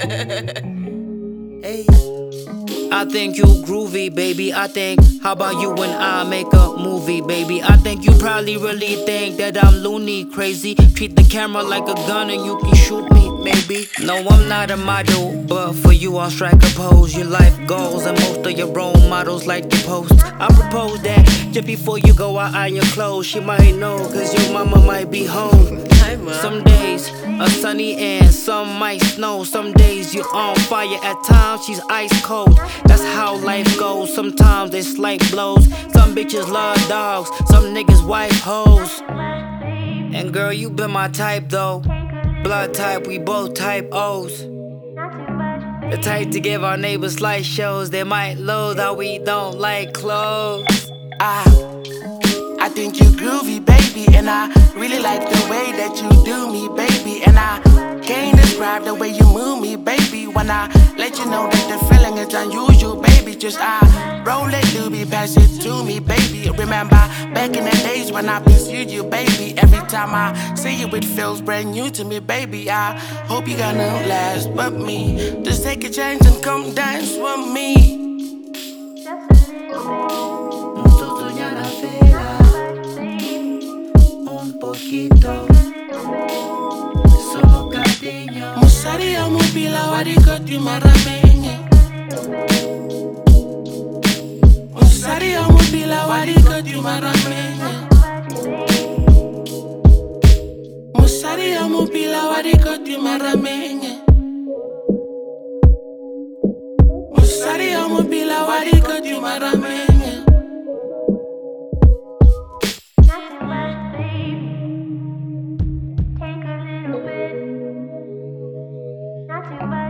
Hey. I think you groovy, baby. I think, how about you and I make a movie, baby? I think you probably really think that I'm loony, crazy. Treat the camera like a gun and you can shoot me, maybe. No, I'm not a model, but for you I'll strike a pose. Your life goals and most of your role models like your post. I propose that just before you go out iron your clothes. She might know, cause your mama might be home. Some days are sunny and some might snow. Some days you're on fire, at times she's ice cold. That's how life goes, sometimes it's like blows. Some bitches love dogs, some niggas wife hoes. And girl, you been my type though. Blood type, we both type O's. The type to give our neighbors light shows. They might loathe how we don't like clothes. I think you groovy, baby, and I really like the way that you do me, baby. And I can't describe the way you move me, baby. When I let you know that the feeling is unusual, baby. Just roll it, doobie, pass it to me, baby. Remember back in the days when I pursued you, baby. Every time I see you, it feels brand new to me, baby. I hope you're gonna last but me. Just take a chance and come dance with me. Solo cariño. Musaria mupila warikoti maramenye. Musaria mupila warikoti maramenye. Musaria mupila warikoti maramenye. Musaria mupila warikoti maramenye. Not too much.